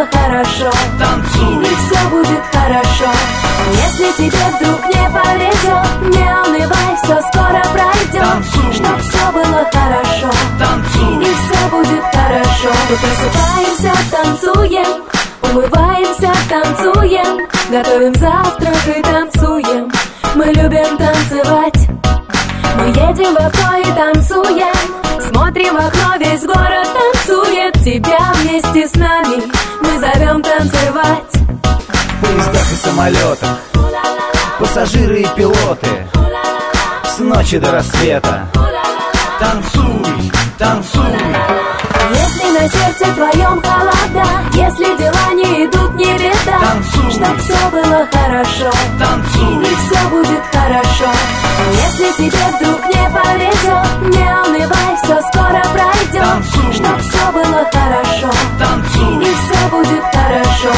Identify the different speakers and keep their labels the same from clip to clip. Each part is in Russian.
Speaker 1: было хорошо.
Speaker 2: Танцуй,
Speaker 1: и все будет хорошо. Если тебе вдруг не повезет, не унывай, все скоро пройдет.
Speaker 2: Танцуй,
Speaker 1: чтоб все было хорошо.
Speaker 2: танцуй,
Speaker 1: И все будет хорошо. Мы просыпаемся, танцуем, умываемся, танцуем, готовим завтрак и танцуем. Мы любим танцевать. Мы едем в авто и танцуем, смотрим в окно, весь город танцует. Тебя вместе с нами мы зовем танцевать.
Speaker 2: в поездах и самолетах, пассажиры и пилоты, с ночи до рассвета. Танцуй, танцуй.
Speaker 1: Если на сердце твоем холода, если дела не идут, не беда.
Speaker 2: Танцуй,
Speaker 1: чтоб все было хорошо.
Speaker 2: танцуй,
Speaker 1: И все будет хорошо. Если тебе вдруг не повезет, не унывай, все скоро пройдет.
Speaker 2: Танцуй,
Speaker 1: чтоб все было хорошо.
Speaker 2: танцуй,
Speaker 1: И все будет хорошо.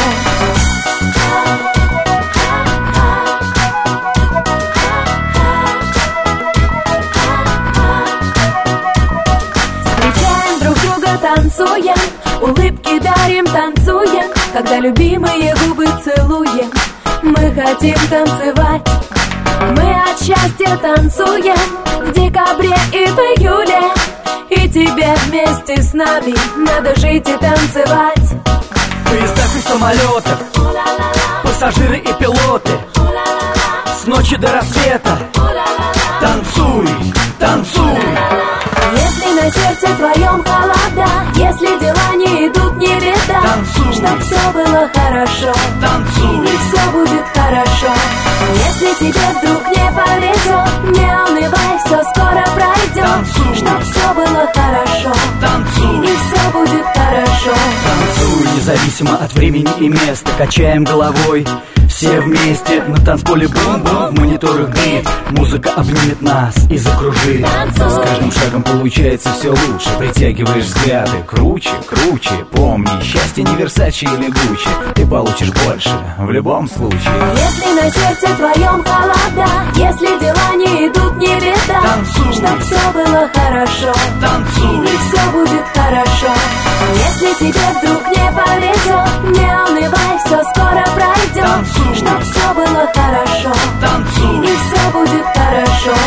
Speaker 1: Встречаем друг друга, танцуем, улыбки дарим, танцуем. Когда любимые губы целуем, мы хотим танцевать. Мы от счастья танцуем в декабре и в июле. И тебе вместе с нами надо жить и танцевать.
Speaker 2: в поездах и самолетах, пассажиры и пилоты, с ночи до рассвета. Танцуй, танцуй.
Speaker 1: Если на сердце твоем холода, если дела не идут, не беда.
Speaker 2: Танцуй,
Speaker 1: чтоб все было хорошо.
Speaker 2: танцуй,
Speaker 1: И все будет хорошо. Если тебе вдруг не повезет, не унывай, все скоро пройдет.
Speaker 2: Танцуй,
Speaker 1: чтоб все было хорошо.
Speaker 2: танцуй,
Speaker 1: И все будет хорошо.
Speaker 2: танцуй, независимо от времени и места. Качаем головой, все вместе на танцполе бум-бум, в мониторах бит. Музыка обнимет нас и закружит.
Speaker 1: Танцуй.
Speaker 2: С каждым шагом получается все лучше. Притягиваешь взгляды, круче, круче. Помни, счастье не Версачи или Гуччи. Ты получишь больше в любом случае.
Speaker 1: Если на сердце твоем холода, если дела не идут, не беда.
Speaker 2: Танцуй,
Speaker 1: чтоб все было хорошо.
Speaker 2: танцуй,
Speaker 1: И все будет хорошо. Если тебе вдруг не повезет, не унывай, все скоро пройдет.
Speaker 2: Танцуй,
Speaker 1: чтоб все было хорошо.
Speaker 2: танцуй,
Speaker 1: И все будет хорошо.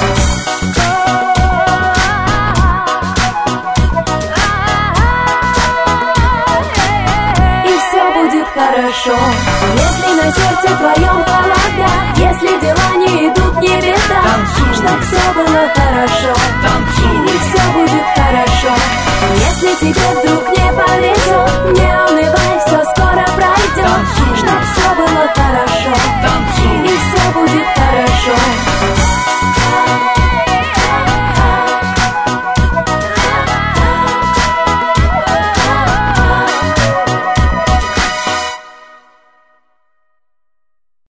Speaker 1: И все будет хорошо. Если на сердце твоем холода, если дела не идут, не беда.
Speaker 2: Танцуй,
Speaker 1: чтоб все было хорошо.
Speaker 2: танцуй,
Speaker 1: И все будет